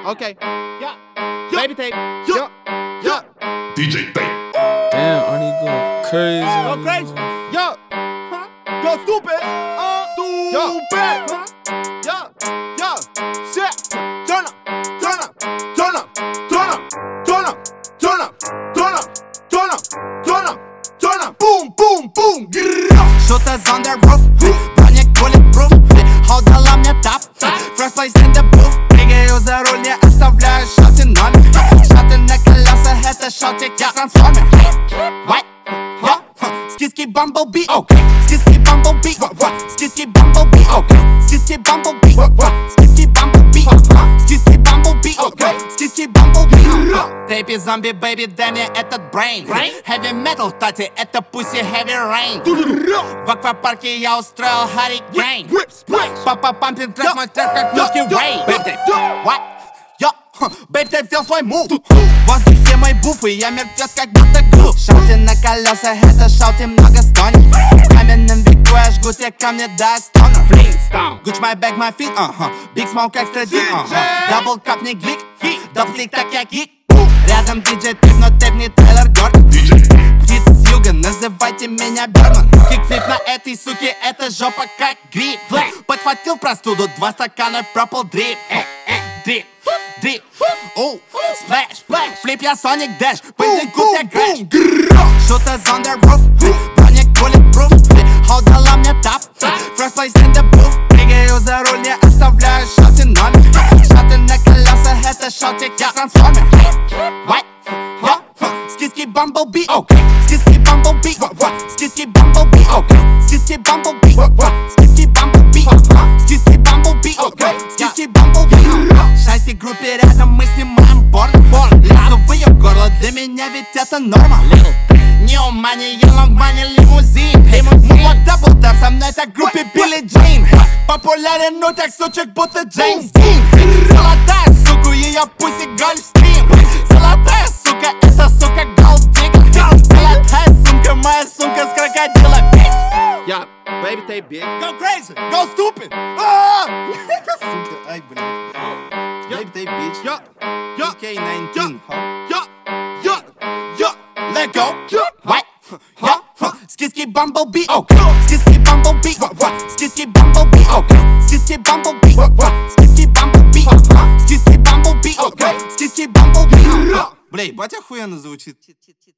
Okay. Yeah. Baby tape. Yeah. Yeah. DJ Tape. Damn, Arnie go crazy. Go crazy. Yeah. Go stupid. Stupid. Yeah. Yeah. Shit. Turn up. Turn up. Turn up. Turn up. Turn up. Turn up. Turn up. Turn up. Turn up. Turn up. Boom, boom, boom. Shooters on the roof. Броник bulletproof. Ходала мне тап. First place in the booth. Прыгаю за руль, не оставляю шоты номер. Шоты на колесах, это шотик, я трансформер. What? Skiski Bumblebee, okay. Skiski Bumblebee, Skiski Bumblebee, okay. Skiski Bumblebee, Skiski Bumblebee, Skiski Bumblebee, okay. Skiski Bumblebee. Тейпи зомби, бэйби, дай мне этот brain. Heavy metal, тати, это pussy heavy rain. В аквапарке я устроил hurricane. Папа пампинг трек, мой трек как Milky Way. What? Yo, бэйб, ты взял свой мув. В воздухе мой буф, и я мертвец как будто грув. Шауте на колесах, это шауте много стонет. В каменном веку я жгу те камни до стонер. Gucci my bag, my feet, Big smoke, extra deep, Double cup, не глик, дабл клик, так я гик. Рядом диджей Тейп, но Тейп не Тейлор Гордон. Птица с юга, называйте меня Берман. Кикфлип на этой суке, это жопа как гриб. Подхватил простуду, 2 стакана Purple Drip. Drip, drip, oh, splash, flip я Sonic Dash, пыльнику я Грэш. Shooters on the roof, броник bulletproof. Ходала мне тап, first place in the booth. Прыгаю за руль, не оставляю шоты номер. Шоты на колесах, это шотик, я трансформер. What? Skiski Bumblebee, okay. Skiski Bumblebee, Skiski Bumblebee, okay. Skiski Bumblebee, Skiski Bumblebee, Skiski Bumblebee, okay. Skiski Bumblebee. Шасси группе рядом, мы снимаем порно. Лезу в ее горло, для меня ведь это норма. New money, long money, лимузин. Мула дабл тап, со мной так в группе Билли Джин. Популярен, ну так сучек, будто Джеймс Дин. Золотая сука, ее пусть и гольфстрим. Золотая сука, это сука голддиггер. Золотая сумка, моя сумка с крокодила, bitch. Yeah. Baby tape, bitch. Go crazy, go stupid. Сука, ай, блин. Baby tape, bitch. Yeah. Yeah. K19. Yeah. Yeah. Yeah. Let go. What? Yeah. Skiski Bumblebee, okay. Skiski Bumblebee, Skiski Bumblebee, okay. Skiski Bumblebee, Skiski Bumblebee, Skiski Bumblebee, okay. Skiski Bumblebee. Бля, ебать охуенно звучит.